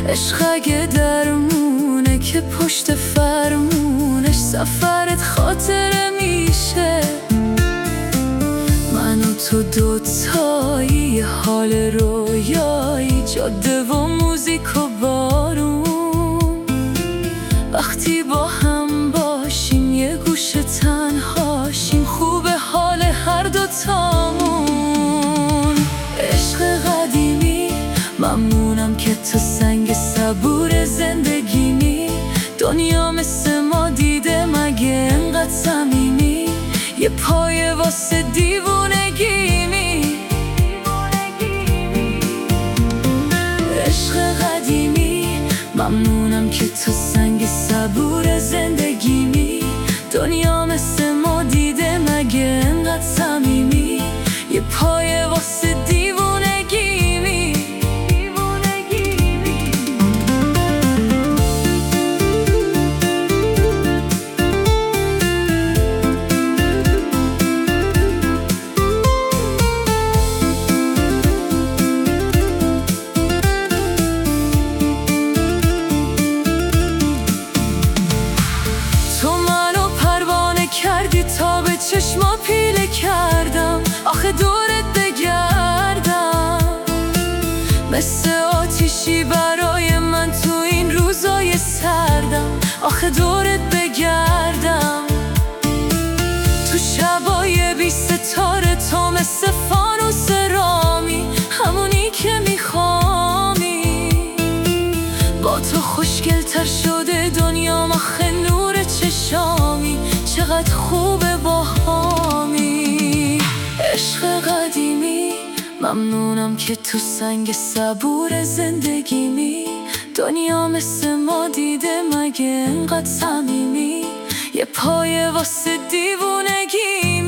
عشق اگه درمونه که پشت فرمونش سفرت خاطره میشه. من و تو دوتایی، حال رویایی، جاده و موزیک و بارون. وقتی با هم باشیم یه گوشه تنهاشیم، خوبه حال هر دوتامون. عشق قدیمی، ممنونم که تو سنگ صبور زندگیمی. دنیا مثل ما دیده مگه انقدر صمیمی؟ یه پایه واسه دیوونگیمی. عشق قدیمی، ممنونم که تو سنگ صبور زندگیمی. دنیا مثل ما دیده مگه انقدر صمیمی؟ یه پایه واسه دیوونگیمی. کردی تا به چشما پیله کردم، آخه دورت بگردم. مثل آتیشی برای من تو این روزای سردم، آخه دورت بگردم. تو شبای بی ستاره تو مثل فانوس رامی، همونی که میخوامی. با تو خوشگل‌تر شده دنیام، آخه نور چشامی، چقدر خوبه با هامی. عشق قدیمی، ممنونم که تو سنگ صبور زندگیمی. دنیا مثل ما دیده مگه انقدر صمیمی؟ یه پایه واسه دیوونگی.